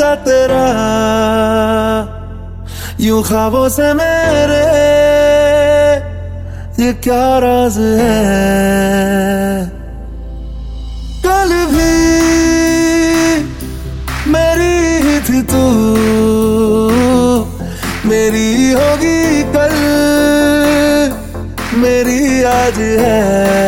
तेरा यूं ख्वाबों से मेरे ये क्या राज है। कल भी मेरी ही थी तू, मेरी होगी कल, मेरी आज है।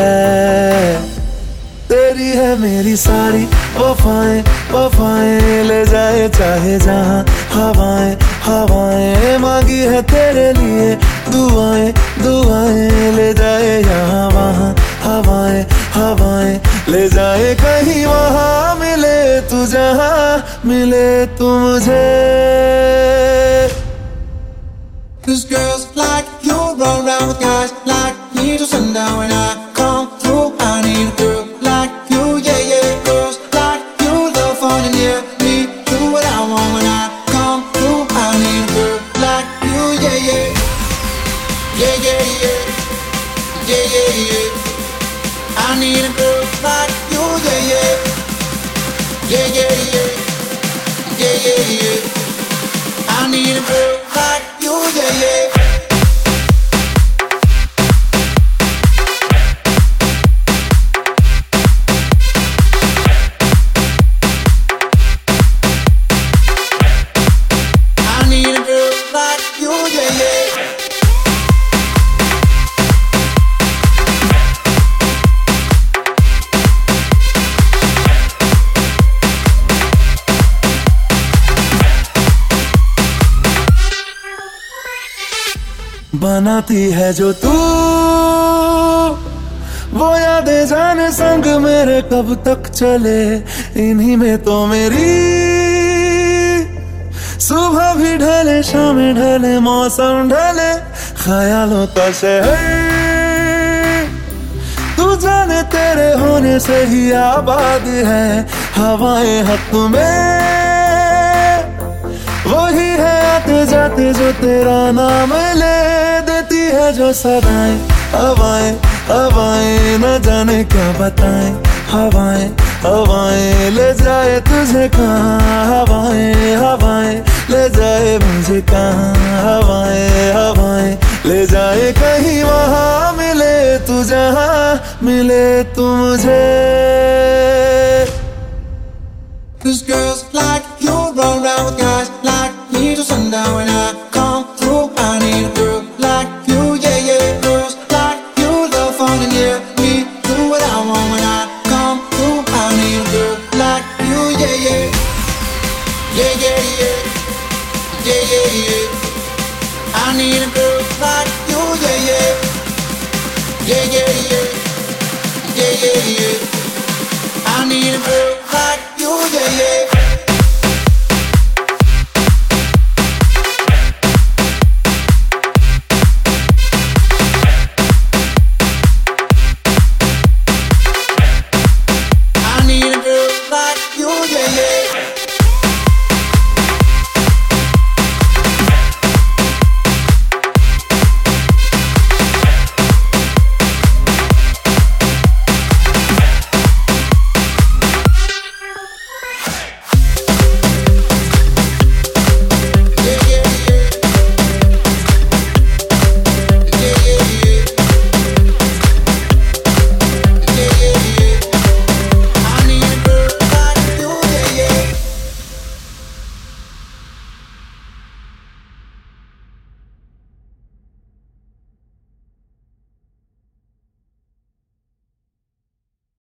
तेरी है मेरी सारी वफाएं वफाएं, ले जाए चाहे जहां हवाएं हवाएं। मांगी है तेरे लिए दुआएं दुआएं, ले जाए यहाँ वहाँ हवाएं हवाएं। ले जाए कहीं वहाँ मिले तू, जहाँ मिले तू मुझे। Cause girls like you run around with guys like me till sundown. When I come through, I need a girl like you, yeah, yeah. Girls like you love fun and yeah, me do what I want. When I come through, I need a girl like you, yeah, yeah. Yeah, yeah, yeah. Yeah, yeah, yeah. I need a girl like you, yeah, yeah. Yeah, yeah, yeah. Yeah, yeah, yeah. I need a girl like you, yeah, yeah. I need a girl like you, yeah, yeah. बनाती है जो तू वो यादें जाने संग मेरे कब तक चले। इन्हीं में तो मेरी सुबह भी ढले शाम ढले मौसम ढले, ख्यालों का शहर तू जाने तेरे होने से ही आबाद है। हवाएं हक में वही है आते जाते जो तेरा नाम ले देती है जो सदाएं। हवाएं हवाएं न जाने क्या बताएं, हवाएं हवाएं ले जाए तुझे कहाँ। हवाएं हवाएं ले जाए मुझे कहाँ। हवाएं हवाएं ले जाए कहीं वहाँ मिले तू, जहाँ मिले तू मुझे। Cause girls like you run around with guys like me till sundown. When I come through, I need a girl like you, yeah, yeah. Girls like you love fun and yeah, me do what I want. When I come through, I need a girl like you, yeah, yeah. Yeah, yeah, yeah. Yeah, yeah, yeah. I need a girl like you, yeah, yeah. Yeah, yeah, yeah. Yeah, yeah, yeah. I need a girl like you, yeah, yeah.